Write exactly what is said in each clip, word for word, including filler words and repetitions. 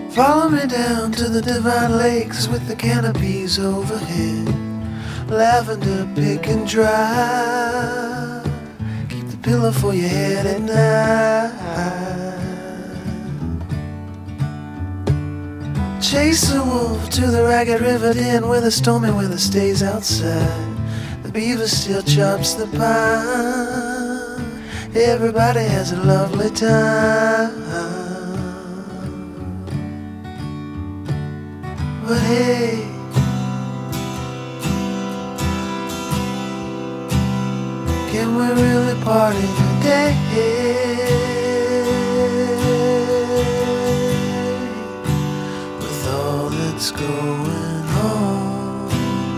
Follow me down to the divine lakes with the canopies overhead. Lavender pick and dry. Keep the pillow for your head at night. Chase the wolf to the ragged river den where the stormy weather stays outside. The beaver still chops the pine. Everybody has a lovely time. But hey, can we really party today? With all that's going on,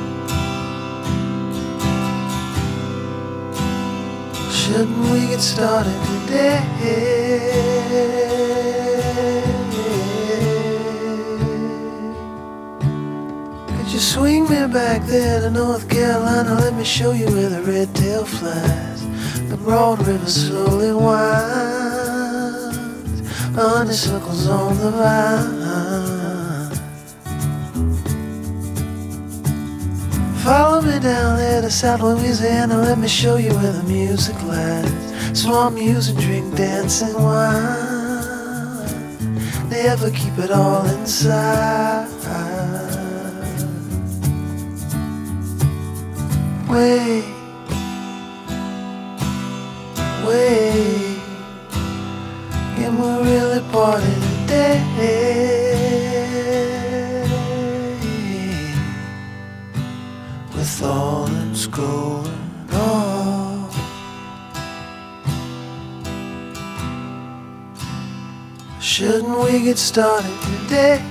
shouldn't we get started today? Swing me back there to North Carolina. Let me show you where the red tail flies. The broad river slowly winds. Honeysuckles on the vine. Follow me down there to South Louisiana. Let me show you where the music lies. Swamp music, drink dancing wine. Never keep it all inside. Wait, wait, can we really party today? With all that's going on, shouldn't we get started today?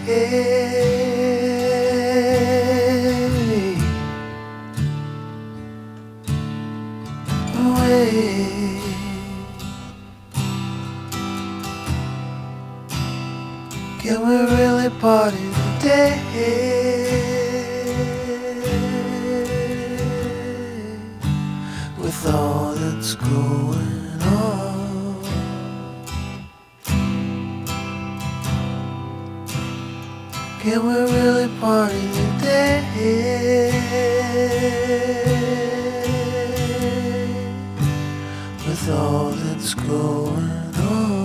Can we really party today? With all that's going on, can we really party today? With all that's going on.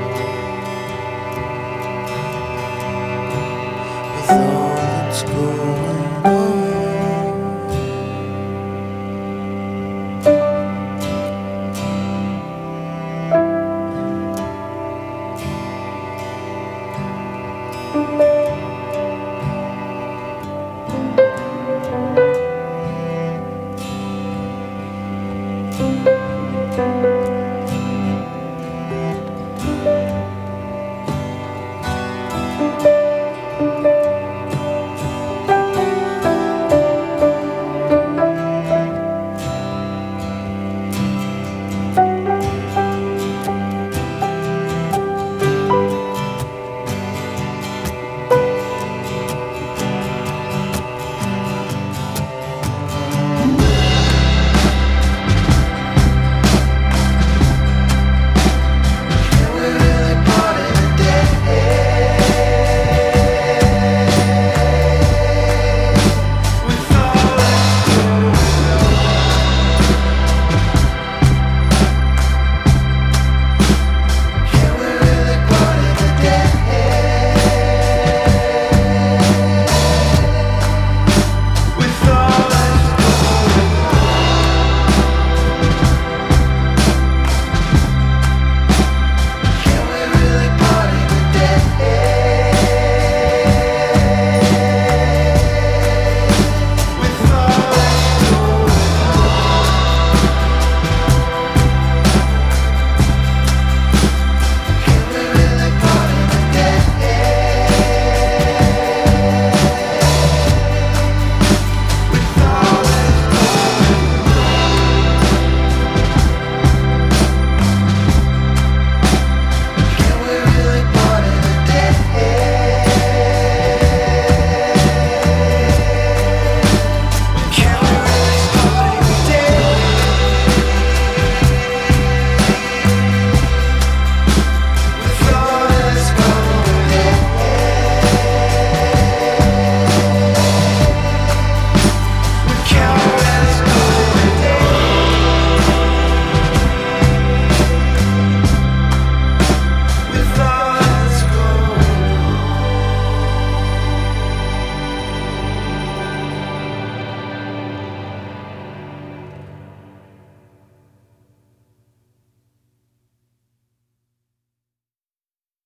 With all that's going